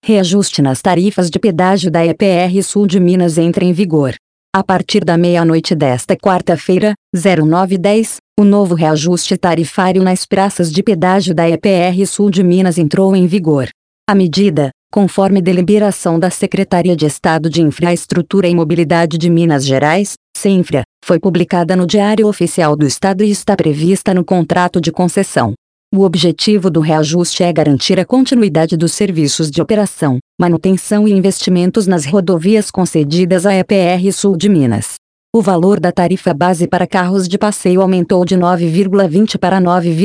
Reajuste nas tarifas de pedágio da EPR Sul de Minas entra em vigor. A partir da meia-noite desta quarta-feira, 09/10, o novo reajuste tarifário nas praças de pedágio da EPR Sul de Minas entrou em vigor. A medida, conforme deliberação da Secretaria de Estado de Infraestrutura e Mobilidade de Minas Gerais, CENFRA, foi publicada no Diário Oficial do Estado e está prevista no contrato de concessão. O objetivo do reajuste é garantir a continuidade dos serviços de operação, manutenção e investimentos nas rodovias concedidas à EPR Sul de Minas. O valor da tarifa base para carros de passeio aumentou de R$ 9,20 para R$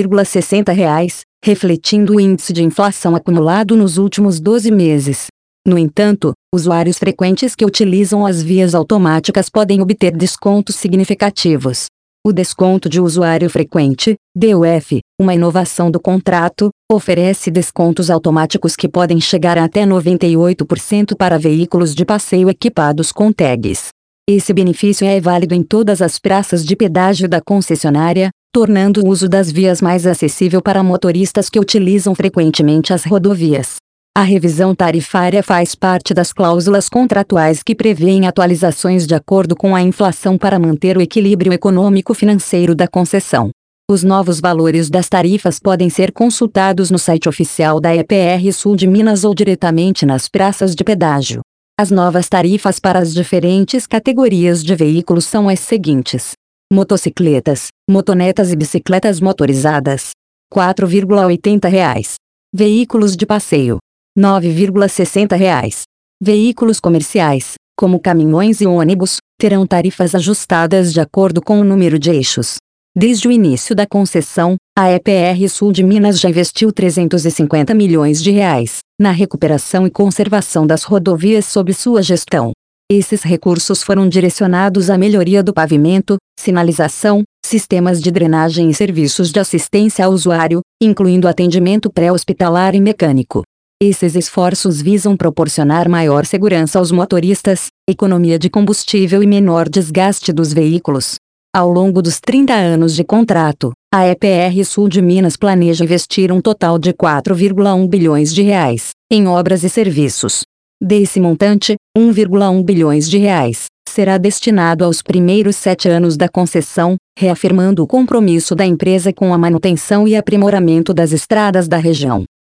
9,60, refletindo o índice de inflação acumulado nos últimos 12 meses. No entanto, usuários frequentes que utilizam as vias automáticas podem obter descontos significativos. O desconto de usuário frequente, DUF, uma inovação do contrato, oferece descontos automáticos que podem chegar a até 98% para veículos de passeio equipados com tags. Esse benefício é válido em todas as praças de pedágio da concessionária, tornando o uso das vias mais acessível para motoristas que utilizam frequentemente as rodovias. A revisão tarifária faz parte das cláusulas contratuais que prevêem atualizações de acordo com a inflação para manter o equilíbrio econômico-financeiro da concessão. Os novos valores das tarifas podem ser consultados no site oficial da EPR Sul de Minas ou diretamente nas praças de pedágio. As novas tarifas para as diferentes categorias de veículos são as seguintes: motocicletas, motonetas e bicicletas motorizadas, R$ 4,80. Veículos de passeio, R$ 9,60. Veículos comerciais, como caminhões e ônibus, terão tarifas ajustadas de acordo com o número de eixos. Desde o início da concessão, a EPR Sul de Minas já investiu R$ 350 milhões na recuperação e conservação das rodovias sob sua gestão. Esses recursos foram direcionados à melhoria do pavimento, sinalização, sistemas de drenagem e serviços de assistência ao usuário, incluindo atendimento pré-hospitalar e mecânico. Esses esforços visam proporcionar maior segurança aos motoristas, economia de combustível e menor desgaste dos veículos. Ao longo dos 30 anos de contrato, a EPR Sul de Minas planeja investir um total de R$ 4,1 bilhões em obras e serviços. Desse montante, R$ 1,1 bilhões será destinado aos primeiros 7 anos da concessão, reafirmando o compromisso da empresa com a manutenção e aprimoramento das estradas da região.